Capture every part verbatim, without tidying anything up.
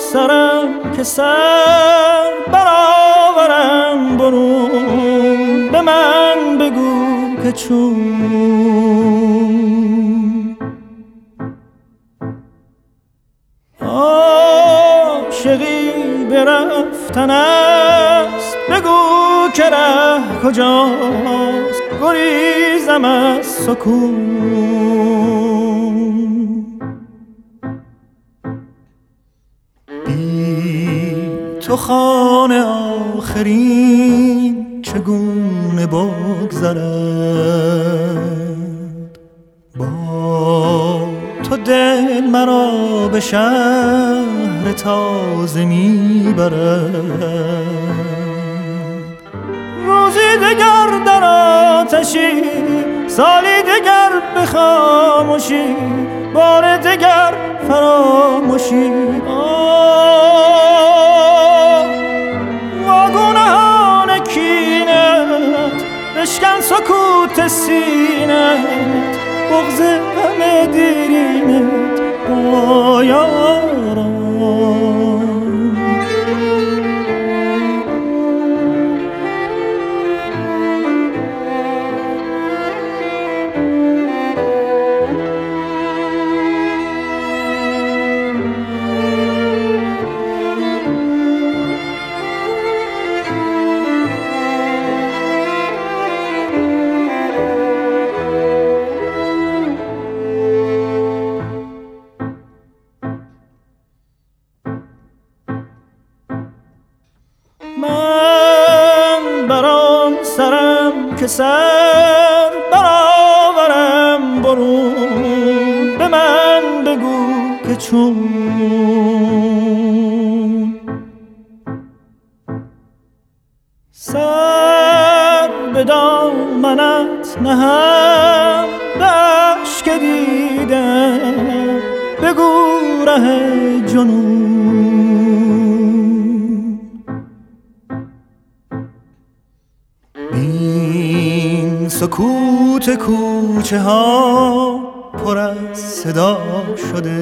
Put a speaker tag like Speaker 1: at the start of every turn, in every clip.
Speaker 1: سرم که سر برآورم برون، به من بگو که چون عاشقی برفتن است، بگو که ره کجاست، گریزم از سکون. بی تو خانه آخرین چگونه بگذرد، با تو دل مرا به شهر تازه میبرد. روزی دگر در آتشی، سالی دگر به خاموشی، بار دگر فراموشی. واگونهان کینت بشکن سکوت سینت، بغض همه دیرینت با یاران. من برام سرم که سر برآورم برون، به من بگو که چون سر به دامنت نهم، دشت که دیدم بگو ره جنون. این سکوت کوچه ها پر از صدا شده،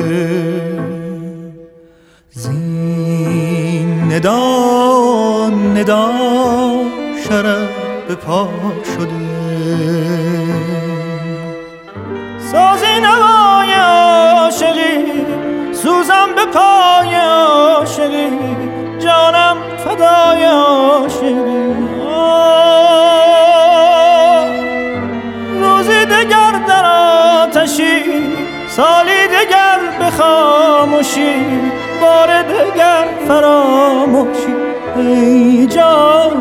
Speaker 1: زین ندا ندا شرف به پا شده. سازی نوای عاشقی، سوزم به پای عاشقی، جانم فدای عاشقی. روزی دگر در آتشی، سالی دگر به خاموشی، بار دگر فراموشی. ای جان